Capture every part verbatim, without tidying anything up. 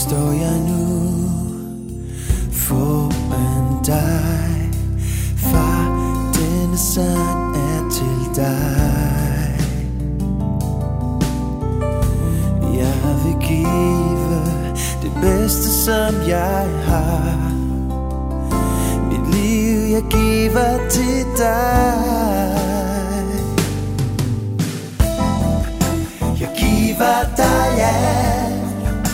står jeg nu foran dig. Far, denne sang er til dig. Jeg vil give det bedste som jeg har. Mit liv jeg giver til dig. Jeg giver dig alt,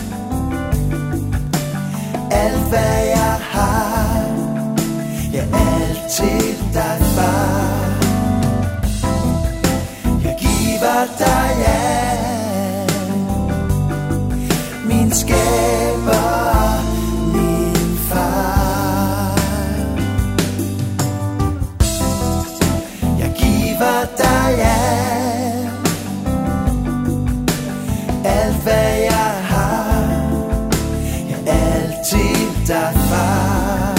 alt hvad jeg har. Ja, alt til dig, far. Jeg giver dig alt, min skaber, min far. Jeg giver dig alt, alt hvad jeg har. Ja, alt til dig, far.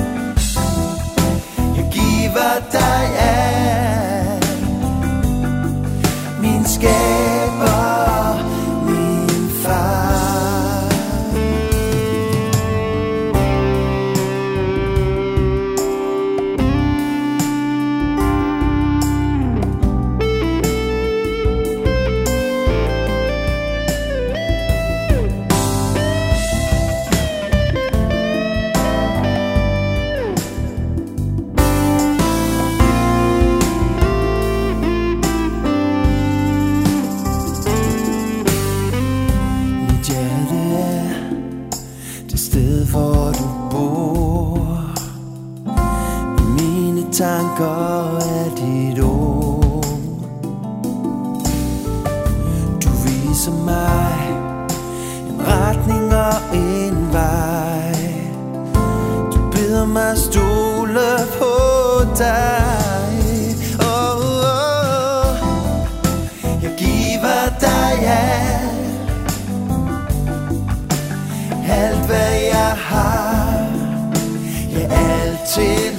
Jeg giver dig alt, min skaber, min far. Hvor du bor, mine tanker er dit ord. Du viser mig en retning og en vej. Du beder mig stole på dig. Oh, oh. Jeg giver dig alt, alt hvad jeg har. Ja, alt til